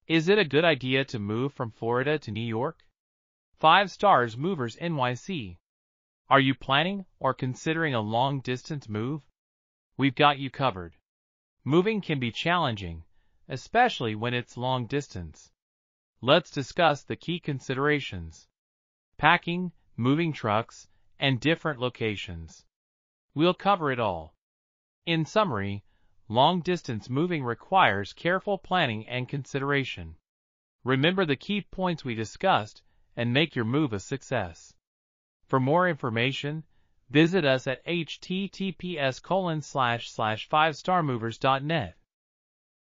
Is it a good idea to move from Florida to New York? 5 Stars Movers NYC. Are you planning or considering a long-distance move? We've got you covered. Moving can be challenging, especially when it's long distance. Let's discuss the key considerations. Packing, moving trucks, and different locations. We'll cover it all. In summary, long-distance moving requires careful planning and consideration. Remember the key points we discussed and make your move a success. For more information, visit us at https://5starmovers.net.